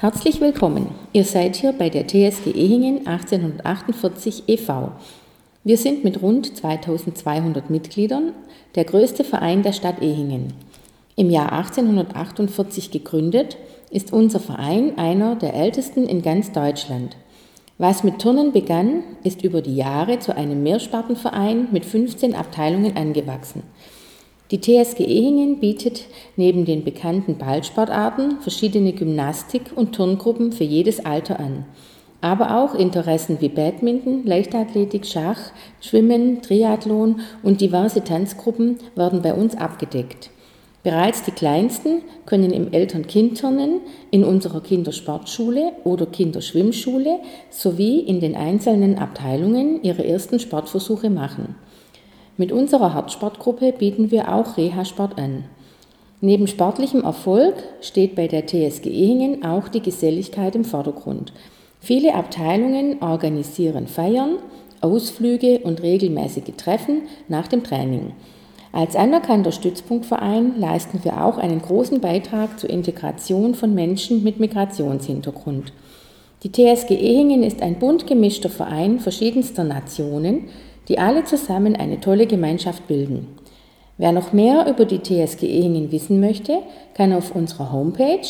Herzlich willkommen. Ihr seid hier bei der TSG Ehingen 1848 e.V. Wir sind mit rund 2200 Mitgliedern der größte Verein der Stadt Ehingen. Im Jahr 1848 gegründet, ist unser Verein einer der ältesten in ganz Deutschland. Was mit Turnen begann, ist über die Jahre zu einem Mehrspartenverein mit 15 Abteilungen angewachsen. Die TSG Ehingen bietet neben den bekannten Ballsportarten verschiedene Gymnastik- und Turngruppen für jedes Alter an. Aber auch Interessen wie Badminton, Leichtathletik, Schach, Schwimmen, Triathlon und diverse Tanzgruppen werden bei uns abgedeckt. Bereits die Kleinsten können im Eltern-Kind-Turnen in unserer Kindersportschule oder Kinderschwimmschule sowie in den einzelnen Abteilungen ihre ersten Sportversuche machen. Mit unserer Hauptsportgruppe bieten wir auch Reha-Sport an. Neben sportlichem Erfolg steht bei der TSG Ehingen auch die Geselligkeit im Vordergrund. Viele Abteilungen organisieren Feiern, Ausflüge und regelmäßige Treffen nach dem Training. Als anerkannter Stützpunktverein leisten wir auch einen großen Beitrag zur Integration von Menschen mit Migrationshintergrund. Die TSG Ehingen ist ein bunt gemischter Verein verschiedenster Nationen, die alle zusammen eine tolle Gemeinschaft bilden. Wer noch mehr über die TSG Ehingen wissen möchte, kann auf unserer Homepage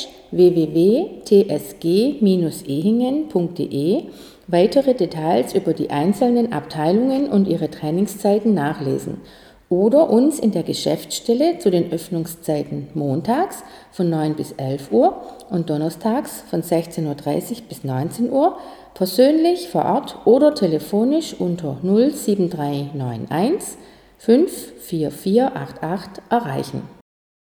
www.tsg-ehingen.de weitere Details über die einzelnen Abteilungen und ihre Trainingszeiten nachlesen oder uns in der Geschäftsstelle zu den Öffnungszeiten montags von 9 bis 11 Uhr und donnerstags von 16.30 Uhr bis 19 Uhr persönlich vor Ort oder telefonisch unter 07391 54488 erreichen.